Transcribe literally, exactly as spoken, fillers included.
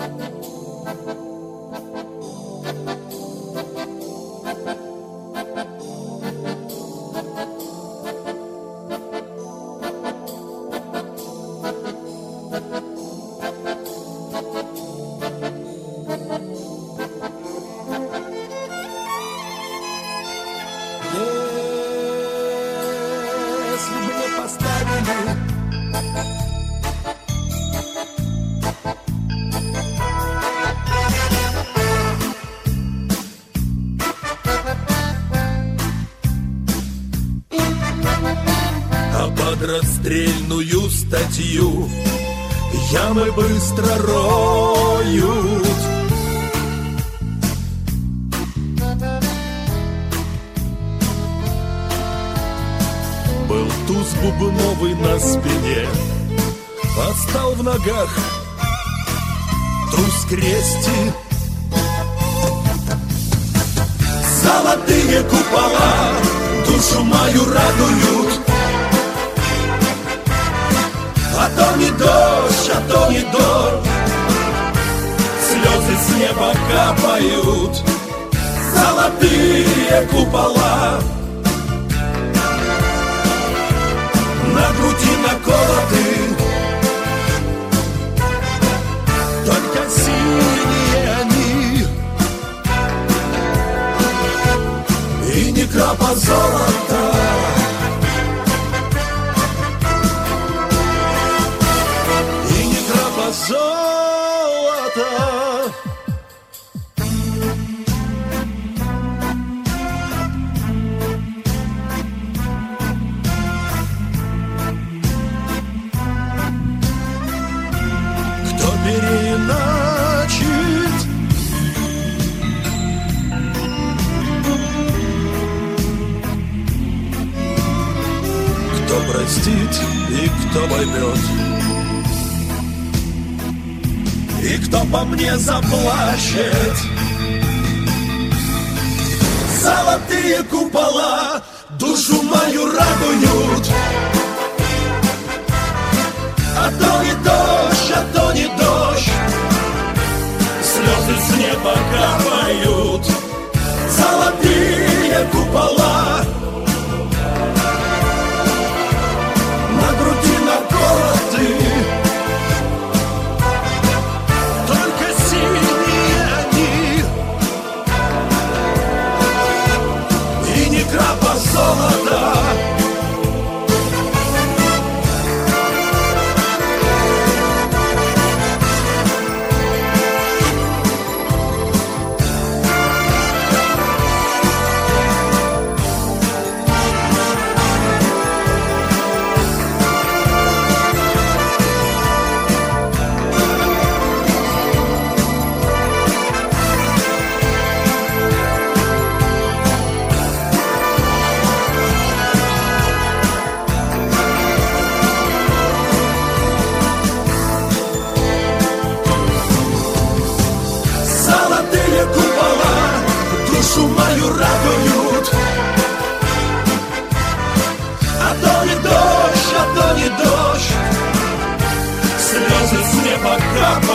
Расстрельную статью ямы быстро роют. Был туз бубновый на спине, отстал в ногах туз крести. Золотые купола душу мою радуют. А то не дождь, а то не дождь, слезы с неба капают. Золотые купола на груди наколоты, только синие они, и ни капа золота. Золото. Кто переиначит, кто простит и кто поймет, и кто по мне заплачет. Золотые купола душу мою радуют. А то не дождь, а то не дождь, слезы с неба капают. Золотые купола на груди наколоты, крапа золота. Душу мою радуют. А то не дождь, а то не дождь, слезы с неба капают.